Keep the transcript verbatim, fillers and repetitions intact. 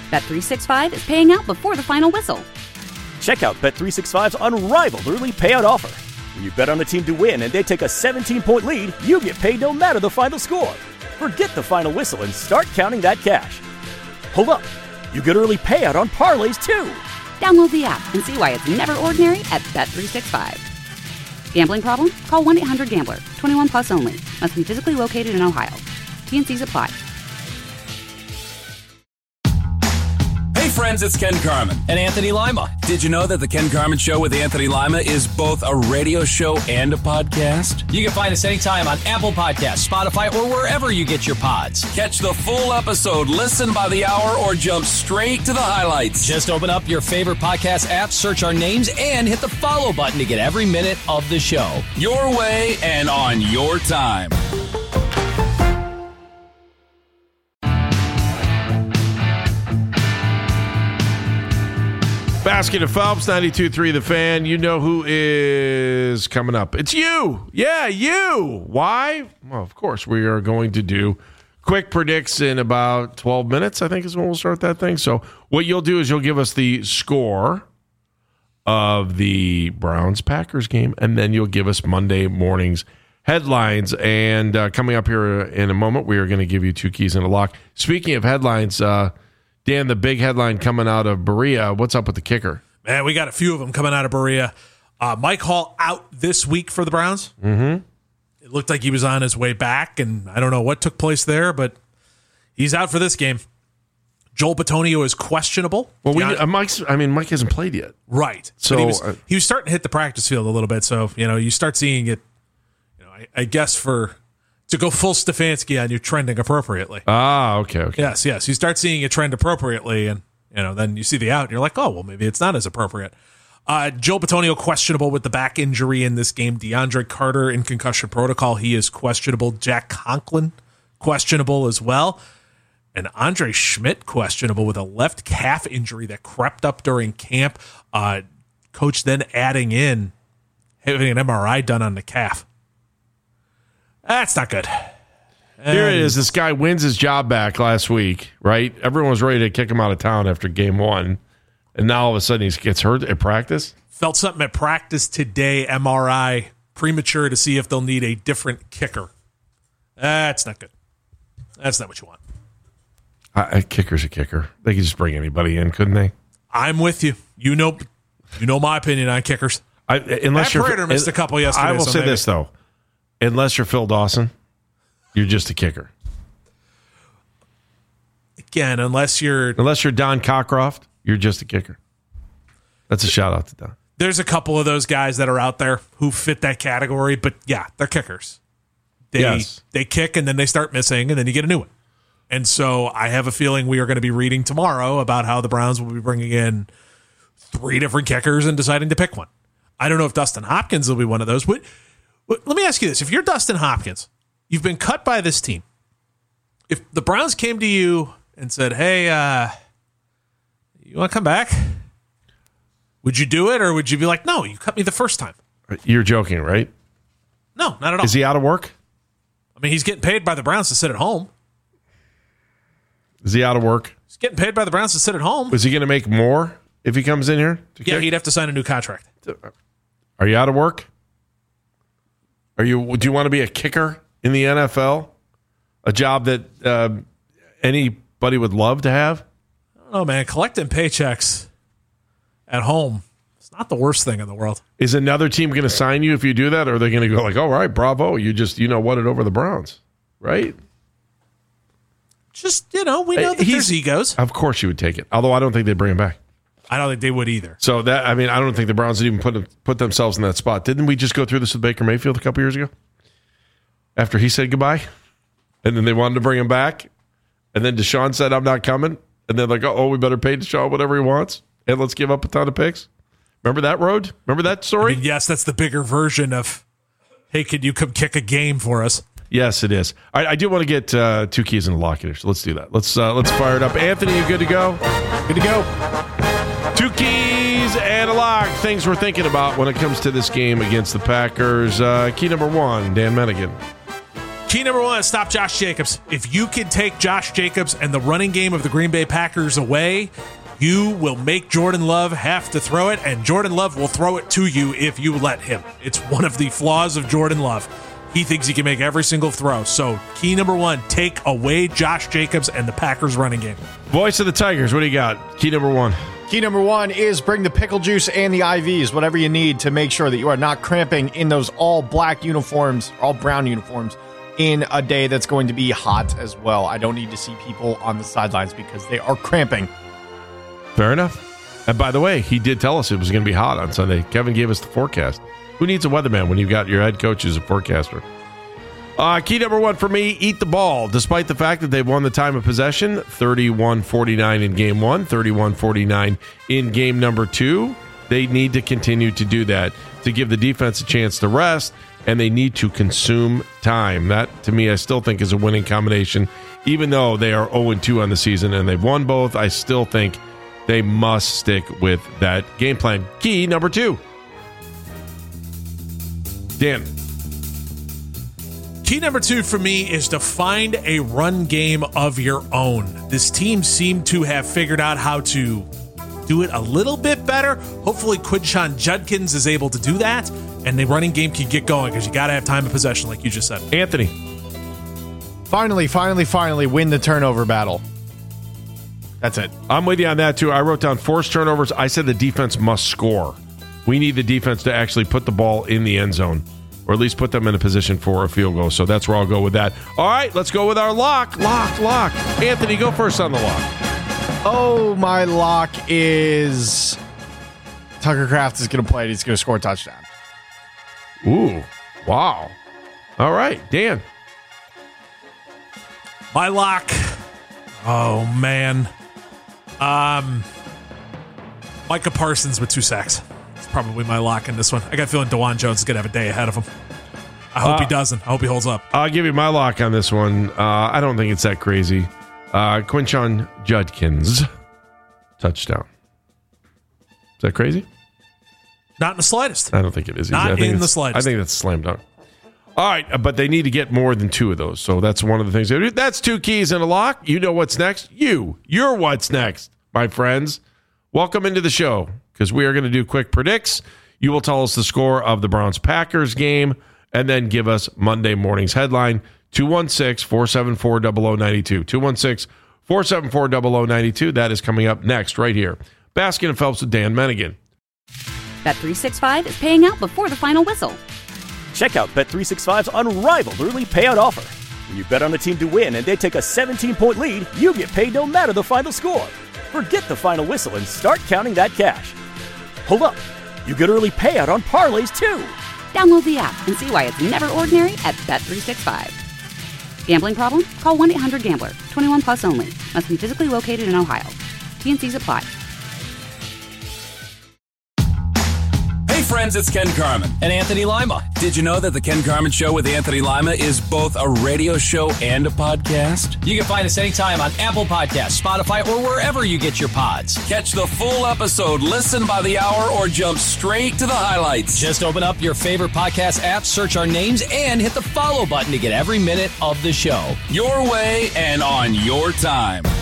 Bet three sixty-five is paying out before the final whistle. Check out Bet three sixty-five's unrivaled early payout offer. When you bet on a team to win and they take a seventeen-point lead, you get paid no matter the final score. Forget the final whistle and start counting that cash. Hold up. You get early payout on parlays, too. Download the app and see why it's never ordinary at Bet three sixty-five. Gambling problem? Call one eight hundred gambler. twenty-one plus only. Must be physically located in Ohio. T N Cs apply. Hey friends, it's Ken Carman. And Anthony Lima. Did you know that the Ken Carman Show with Anthony Lima is both a radio show and a podcast? You can find us anytime on Apple Podcasts, Spotify, or wherever you get your pods. Catch the full episode, listen by the hour, or jump straight to the highlights. Just open up your favorite podcast app, search our names, and hit the follow button to get every minute of the show. Your way and on your time. Basket of Phelps, ninety-two point three The Fan. You know who is coming up. It's you. Yeah, you. Why? Well, of course, we are going to do quick predicts in about twelve minutes, I think is when we'll start that thing. So what you'll do is you'll give us the score of the Browns-Packers game, and then you'll give us Monday morning's headlines. And uh, coming up here in a moment, we are going to give you two keys and a lock. Speaking of headlines, uh, Dan, the big headline coming out of Berea. What's up with the kicker? Man, we got a few of them coming out of Berea. Uh, Mike Hall out this week for the Browns. Mm-hmm. It looked like he was on his way back, and I don't know what took place there, but he's out for this game. Joel Bitonio is questionable. Well, we, uh, Mike's. I mean, Mike hasn't played yet, right? So but he was, uh, he was starting to hit the practice field a little bit. So you know, you start seeing it. You know, I, I guess for. To go full Stefanski on you trending appropriately. Ah, okay, okay. Yes, yes. You start seeing it trend appropriately, and you know, then you see the out, and you're like, oh, well, maybe it's not as appropriate. Uh, Joel Bitonio questionable with the back injury in this game. DeAndre Carter in concussion protocol. He is questionable. Jack Conklin questionable as well. And Andre Schmidt questionable with a left calf injury that crept up during camp. Uh, coach then adding in having an M R I done on the calf. That's not good. Here it is. This guy wins his job back last week, right? Everyone was ready to kick him out of town after game one. And now all of a sudden he gets hurt at practice? Felt something at practice today, M R I, premature to see if they'll need a different kicker. That's not good. That's not what you want. A kicker's a kicker. They could just bring anybody in, couldn't they? I'm with you. You know you know my opinion on kickers. I, unless Matt you're, Prater missed a couple yesterday. I will so say maybe. this, though. Unless you're Phil Dawson, you're just a kicker. Again, unless you're... Unless you're Don Cockcroft, you're just a kicker. That's a shout out to Don. There's a couple of those guys that are out there who fit that category, but yeah, they're kickers. They, yes. They kick and then they start missing and then you get a new one. And so I have a feeling we are going to be reading tomorrow about how the Browns will be bringing in three different kickers and deciding to pick one. I don't know if Dustin Hopkins will be one of those. What, what, let me ask you this. If you're Dustin Hopkins, you've been cut by this team. If the Browns came to you and said, hey, uh, you want to come back? Would you do it, or would you be like, no, you cut me the first time? You're joking, right? No, not at all. Is he out of work? I mean, he's getting paid by the Browns to sit at home. Is he out of work? He's getting paid by the Browns to sit at home. Is he going to make more if he comes in here? To yeah, kick? He'd have to sign a new contract. Are you out of work? Are you? Do you want to be a kicker in the N F L? A job that uh, anybody would love to have? I don't know, man. Collecting paychecks at home, it's not the worst thing in the world. Is another team going to sign you if you do that, or are they going to go like, all right, bravo, you just, you know, won it over the Browns, right? Just, you know, we know that He's, there's egos. Of course you would take it, although I don't think they'd bring him back. I don't think they would either. So that, I mean, I don't think the Browns would even put put themselves in that spot. Didn't we just go through this with Baker Mayfield a couple years ago? After he said goodbye, and then they wanted to bring him back, and then Deshaun said, I'm not coming, and then like, oh, we better pay Deshaun whatever he wants, and let's give up a ton of picks. Remember that road? Remember that story? I mean, yes, that's the bigger version of, hey, could you come kick a game for us? Yes, it is. All right, I do want to get uh, two keys in the lock here, so let's do that. Let's uh, let's fire it up. Anthony, you good to go? Good to go. Two keys and a lock. Things we're thinking about when it comes to this game against the Packers. Uh, key number one, Dan Mennigan. Key number one, stop Josh Jacobs. If you can take Josh Jacobs and the running game of the Green Bay Packers away, you will make Jordan Love have to throw it, and Jordan Love will throw it to you if you let him. It's one of the flaws of Jordan Love. He thinks he can make every single throw. So key number one, take away Josh Jacobs and the Packers running game. Voice of the Tigers, what do you got? Key number one. Key number one is bring the pickle juice and the I Vs, whatever you need to make sure that you are not cramping in those all black uniforms, all brown uniforms, in a day that's going to be hot as well. I don't need to see people on the sidelines because they are cramping. Fair enough. And by the way, he did tell us it was going to be hot on Sunday. Kevin gave us the forecast. Who needs a weatherman when you've got your head coach as a forecaster? Uh, key number one for me, eat the ball. Despite the fact that they've won the time of possession, thirty-one forty-nine in game one, thirty-one forty-nine in game number two, they need to continue to do that to give the defense a chance to rest, and they need to consume time. That, to me, I still think is a winning combination. Even though they are oh and two on the season and they've won both, I still think they must stick with that game plan. Key number two. Dan. Key number two for me is to find a run game of your own. This team seemed to have figured out how to do it a little bit better. Hopefully Quinshon Judkins is able to do that, and the running game can get going because you got to have time of possession like you just said. Anthony. Finally, finally, finally win the turnover battle. That's it. I'm with you on that, too. I wrote down forced turnovers. I said the defense must score. We need the defense to actually put the ball in the end zone, or at least put them in a position for a field goal. So that's where I'll go with that. All right, let's go with our lock. Lock, lock. Anthony, go first on the lock. Oh, my lock is Tucker Kraft is going to play it. He's going to score a touchdown. Ooh, wow. All right, Dan. My lock. Oh, man. Um, Micah Parsons with two sacks. It's probably my lock in this one. I got a feeling DeJuan Jones is going to have a day ahead of him. I hope uh, he doesn't. I hope he holds up. I'll give you my lock on this one. Uh, I don't think it's that crazy. Uh, Quinshon Judkins. Touchdown. Is that crazy? Not in the slightest. I don't think it is. Not I think in the slightest. I think that's a slam dunk. All right, but they need to get more than two of those. So that's one of the things they do. That's two keys and a lock. You know what's next. You. You're what's next, my friends. Welcome into the show, because we are going to do quick predicts. You will tell us the score of the Browns-Packers game, and then give us Monday morning's headline. two one six, four seven four, zero zero nine two. two one six, four seven four, zero zero nine two. That is coming up next right here. Baskin and Phelps with Dan Mennigan. Bet three sixty-five is paying out before the final whistle. Check out Bet three sixty-five's unrivaled early payout offer. When you bet on a team to win and they take a seventeen-point lead, you get paid no matter the final score. Forget the final whistle and start counting that cash. Hold up. You get early payout on parlays, too. Download the app and see why it's never ordinary at Bet three sixty-five. Gambling problem? Call one eight hundred gambler. twenty-one plus only. Must be physically located in Ohio. T N Cs apply. Hey friends, it's Ken Carman. And Anthony Lima. Did you know that the Ken Carman Show with Anthony Lima is both a radio show and a podcast? You can find us anytime on Apple Podcasts, Spotify, or wherever you get your pods. Catch the full episode, listen by the hour, or jump straight to the highlights. Just open up your favorite podcast app, search our names, and hit the follow button to get every minute of the show. Your way and on your time.